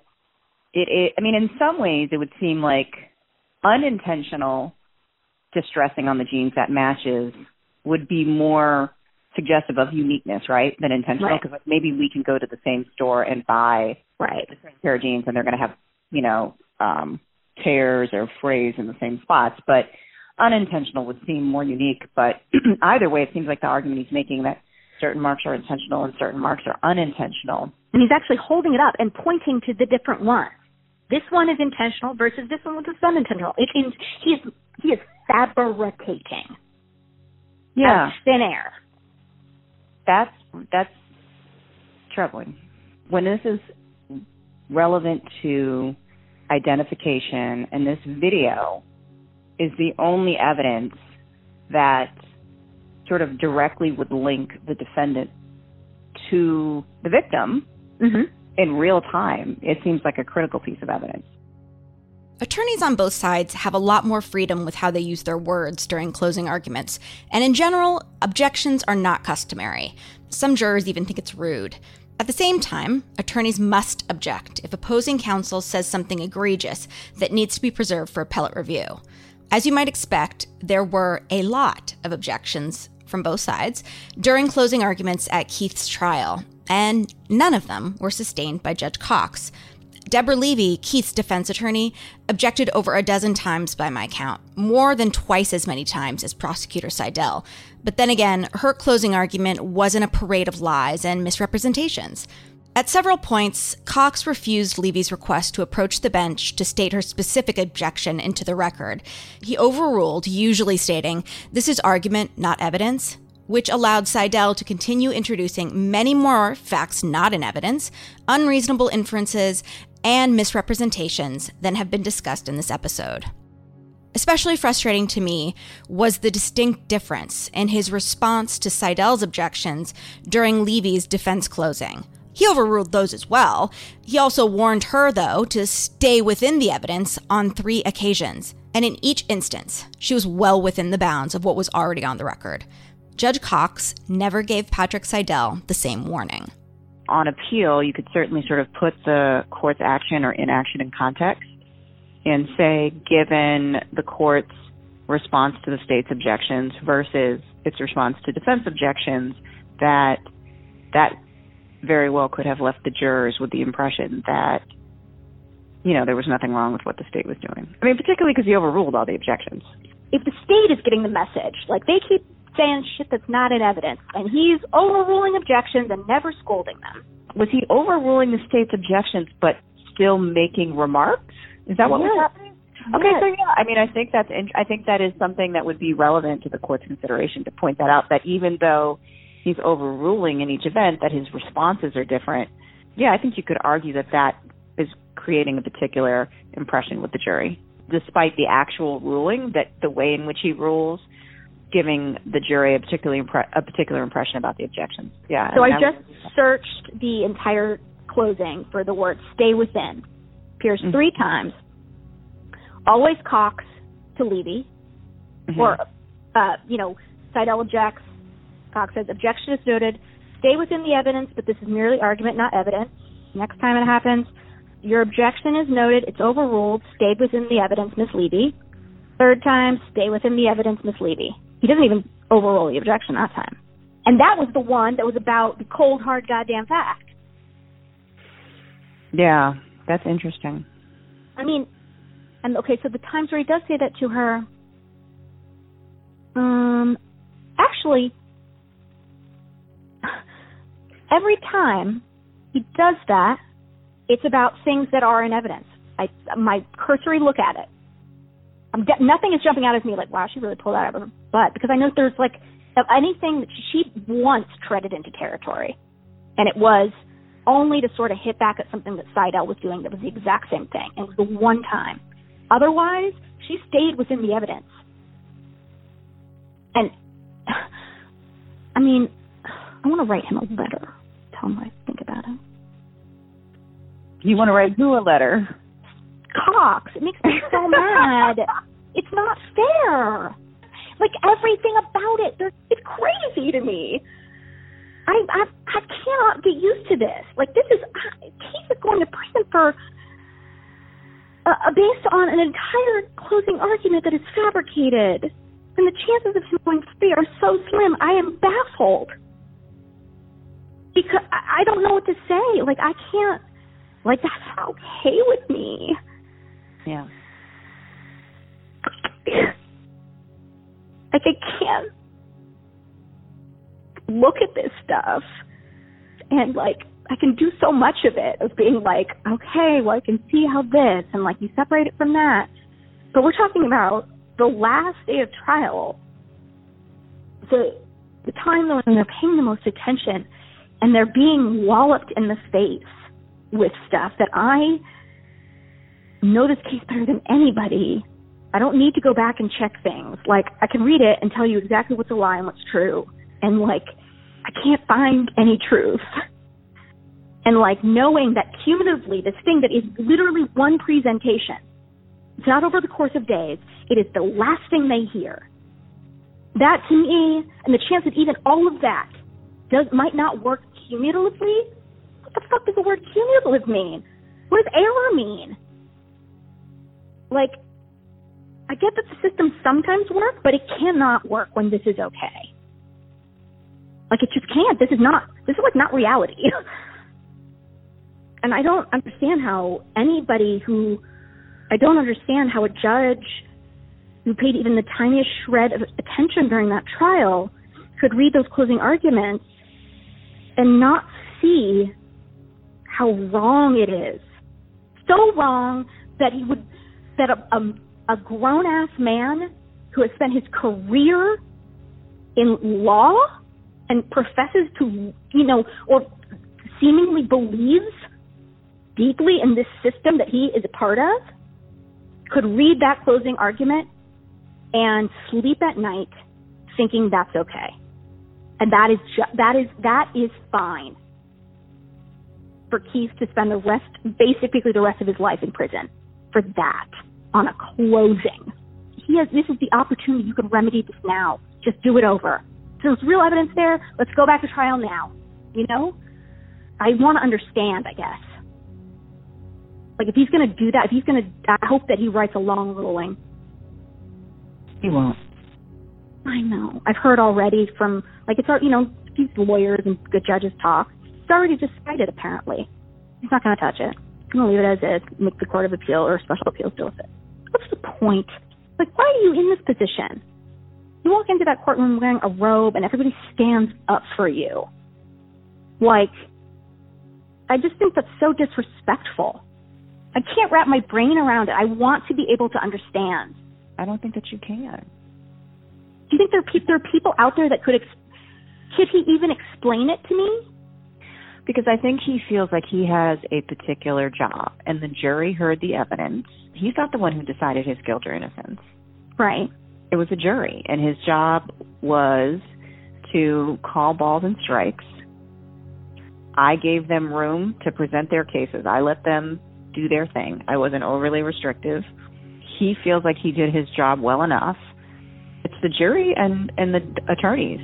in some ways it would seem like unintentional distressing on the genes that matches would be more suggestive of uniqueness, right, than intentional, because maybe we can go to the same store and buy the same pair of jeans and they're going to have, tears or frays in the same spots, but unintentional would seem more unique. But either way, it seems like the argument he's making that certain marks are intentional and certain marks are unintentional. And he's actually holding it up and pointing to the different ones. This one is intentional versus this one is unintentional. He is fabricating. Yeah. Thin air. That's troubling. When this is relevant to identification, and this video is the only evidence that sort of directly would link the defendant to the victim in real time, it seems like a critical piece of evidence. Attorneys on both sides have a lot more freedom with how they use their words during closing arguments, and in general, objections are not customary. Some jurors even think it's rude. At the same time, attorneys must object if opposing counsel says something egregious that needs to be preserved for appellate review. As you might expect, there were a lot of objections from both sides during closing arguments at Keith's trial, and none of them were sustained by Judge Cox. Deborah Levy, Keith's defense attorney, objected over a dozen times by my count, more than twice as many times as Prosecutor Seidel. But then again, her closing argument wasn't a parade of lies and misrepresentations. At several points, Cox refused Levy's request to approach the bench to state her specific objection into the record. He overruled, usually stating, "This is argument, not evidence," which allowed Seidel to continue introducing many more facts not in evidence, unreasonable inferences, and misrepresentations than have been discussed in this episode. Especially frustrating to me was the distinct difference in his response to Seidel's objections during Levy's defense closing. He overruled those as well. He also warned her, though, to stay within the evidence on 3 occasions, and in each instance, she was well within the bounds of what was already on the record. Judge Cox never gave Patrick Seidel the same warning. On appeal, you could certainly sort of put the court's action or inaction in context and say, given the court's response to the state's objections versus its response to defense objections, that very well could have left the jurors with the impression that, there was nothing wrong with what the state was doing. I mean, particularly because he overruled all the objections. If the state is getting the message, like they keep saying shit that's not in evidence, and he's overruling objections and never scolding them. Was he overruling the state's objections but still making remarks? Is that what was happening? Okay, so I think that is something that would be relevant to the court's consideration, to point that out, that even though he's overruling in each event, that his responses are different. Yeah, I think you could argue that is creating a particular impression with the jury, despite the actual ruling, that the way in which he rules, giving the jury a particular impression about the objections. Yeah. So I just searched the entire closing for the word "stay within." Appears 3 times. Always Cox to Levy, or Seidel objects. Cox says, "Objection is noted. Stay within the evidence, but this is merely argument, not evidence." Next time it happens, "Your objection is noted. It's overruled. Stayed within the evidence, Miss Levy." 3rd time, "Stay within the evidence, Miss Levy." He doesn't even overrule the objection that time. And that was the one that was about the cold, hard, goddamn fact. Yeah, that's interesting. I mean, and okay, so the times where he does say that to her, actually, every time he does that, it's about things that are in evidence. My cursory look at it, nothing is jumping out at me like, wow, she really pulled that out of her butt, because I know there's like anything that she once treaded into territory, and it was only to sort of hit back at something that Seidel was doing that was the exact same thing, and it was the one time. Otherwise, she stayed within the evidence. And, I mean, I want to write him a letter, tell him what I think about him. You want to write who a letter? Cox. It makes me so mad. It's not fair. Like, everything about it, it's crazy to me. I cannot get used to this. Like, Keith is going to prison for based on an entire closing argument that is fabricated, and the chances of him going free are so slim. I am baffled because I don't know what to say. Like, I can't. Like, that's not okay with me. Yeah. Like, I can't look at this stuff and, like, I can do so much of it of being like, okay, well, I can see how this, and, like, you separate it from that. But we're talking about the last day of trial, the time when they're paying the most attention, and they're being walloped in the face with stuff that I know this case better than anybody. I don't need to go back and check things. Like, I can read it and tell you exactly what's a lie and what's true. And, like, I can't find any truth. And, like, knowing that cumulatively, this thing that is literally one presentation, it's not over the course of days, it is the last thing they hear. That, to me, and the chance that even all of that might not work cumulatively, what the fuck does the word cumulative mean? What does error mean? Like, I get that the systems sometimes work, but it cannot work when this is okay. Like, it just can't. This is like not reality. And I don't understand how a judge who paid even the tiniest shred of attention during that trial could read those closing arguments and not see how wrong it is. So wrong that a grown-ass man who has spent his career in law and professes to, or seemingly believes deeply in this system that he is a part of, could read that closing argument and sleep at night thinking that's okay. And that is fine for Keith to spend basically the rest of his life in prison for that on a closing. This is the opportunity. You can remedy this now. Just do it over. So there's real evidence there. Let's go back to trial now. I want to understand, I guess. Like, if he's going to do that, I hope that he writes a long ruling. He won't. I know. I've heard already from, like, it's, these lawyers and good judges talk. It's already decided, apparently. He's not going to touch it. He's going to leave it as is, make the Court of Appeal or Special Appeals deal with it. What's the point? Like, why are you in this position? You walk into that courtroom wearing a robe and everybody stands up for you. Like, I just think that's so disrespectful. I can't wrap my brain around it. I want to be able to understand. I don't think that you can. Do you think there are people out there that could he even explain it to me? Because I think he feels like he has a particular job, and the jury heard the evidence. He's not the one who decided his guilt or innocence. Right. It was a jury, and his job was to call balls and strikes. I gave them room to present their cases. I let them do their thing. I wasn't overly restrictive. He feels like he did his job well enough. It's the jury and the attorneys.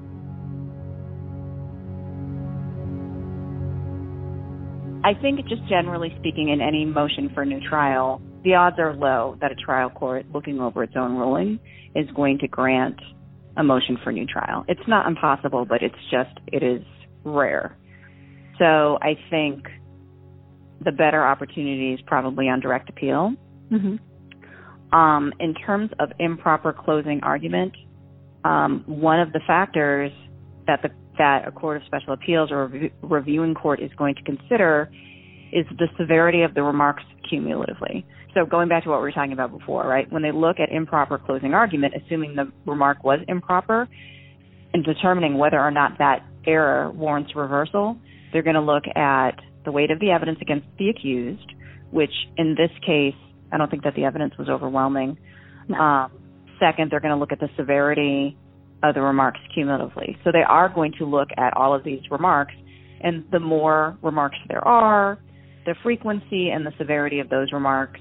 I think just generally speaking, in any motion for a new trial, the odds are low that a trial court, looking over its own ruling, is going to grant a motion for new trial. It's not impossible, but it is rare. So I think the better opportunity is probably on direct appeal. Mm-hmm. In terms of improper closing argument, one of the factors that a court of special appeals or a reviewing court is going to consider is the severity of the remarks cumulatively. So going back to what we were talking about before, right? When they look at improper closing argument, assuming the remark was improper, and determining whether or not that error warrants reversal, they're going to look at the weight of the evidence against the accused, which in this case, I don't think that the evidence was overwhelming. No. Second, they're going to look at the severity of the remarks cumulatively. So they are going to look at all of these remarks, and the more remarks there are, the frequency and the severity of those remarks,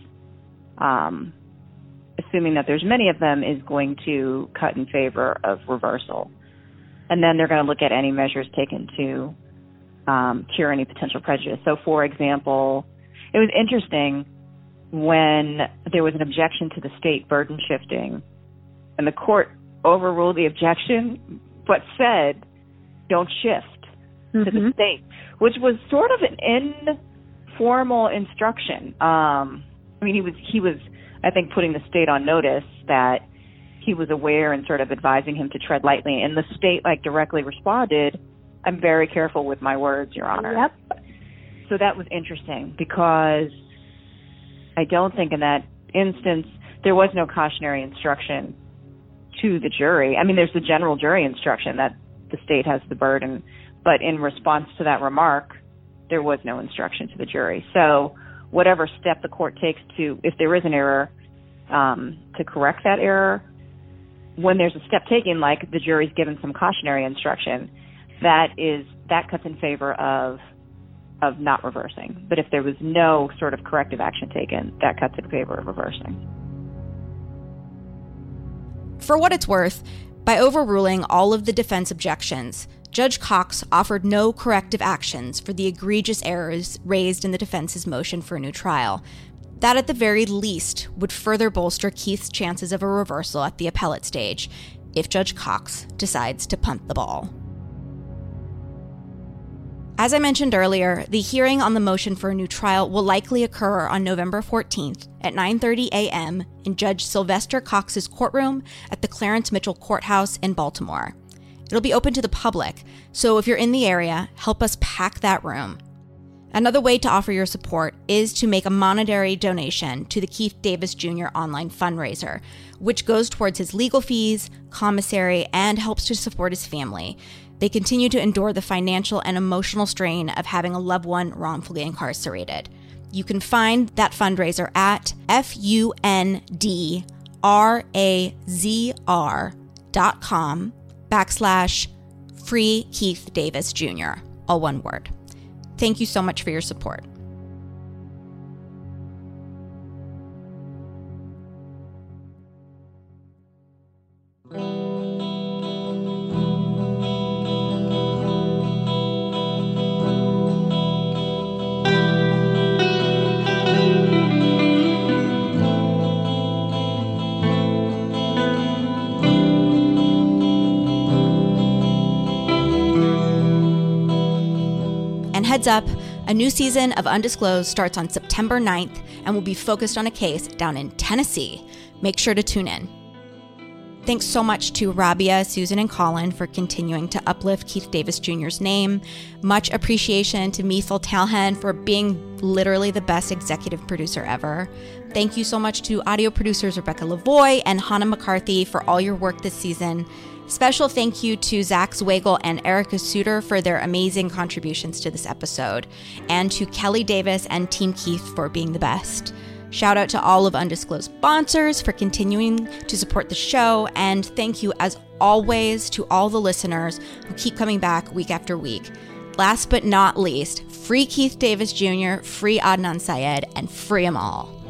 assuming that there's many of them, is going to cut in favor of reversal. And then they're going to look at any measures taken to cure any potential prejudice. So, for example, it was interesting when there was an objection to the state burden shifting, and the court overruled the objection, but said, don't shift to the state, which was sort of an informal instruction. He was, I think, putting the state on notice that he was aware and sort of advising him to tread lightly. And the state, directly responded, I'm very careful with my words, Your Honor. Yep. So that was interesting, because I don't think in that instance there was no cautionary instruction to the jury. I mean, there's the general jury instruction that the state has the burden, but in response to that remark, there was no instruction to the jury. So whatever step the court takes to, if there is an error, to correct that error, when there's a step taken, like the jury's given some cautionary instruction, that cuts in favor of not reversing. But if there was no sort of corrective action taken, that cuts in favor of reversing. For what it's worth, by overruling all of the defense objections, Judge Cox offered no corrective actions for the egregious errors raised in the defense's motion for a new trial. That, at the very least, would further bolster Keith's chances of a reversal at the appellate stage if Judge Cox decides to punt the ball. As I mentioned earlier, the hearing on the motion for a new trial will likely occur on November 14th at 9:30 a.m. in Judge Sylvester Cox's courtroom at the Clarence Mitchell Courthouse in Baltimore. It'll be open to the public, so if you're in the area, help us pack that room. Another way to offer your support is to make a monetary donation to the Keith Davis Jr. online fundraiser, which goes towards his legal fees, commissary, and helps to support his family. They continue to endure the financial and emotional strain of having a loved one wrongfully incarcerated. You can find that fundraiser at fundrazr.com/Free Keith Davis Jr., all one word. Thank you so much for your support. Heads up, a new season of Undisclosed starts on September 9th and will be focused on a case down in Tennessee. Make sure to tune in. Thanks so much to Rabia, Susan, and Colin for continuing to uplift Keith Davis Jr.'s name. Much appreciation to Mithil Talhan for being literally the best executive producer ever. Thank you so much to audio producers Rebecca Lavoie and Hannah McCarthy for all your work this season. Special thank you to Zach Zwagel and Erica Suter for their amazing contributions to this episode, and to Kelly Davis and Team Keith for being the best. Shout out to all of Undisclosed sponsors for continuing to support the show, and thank you as always to all the listeners who keep coming back week after week. Last but not least, free Keith Davis Jr., free Adnan Syed, and free them all.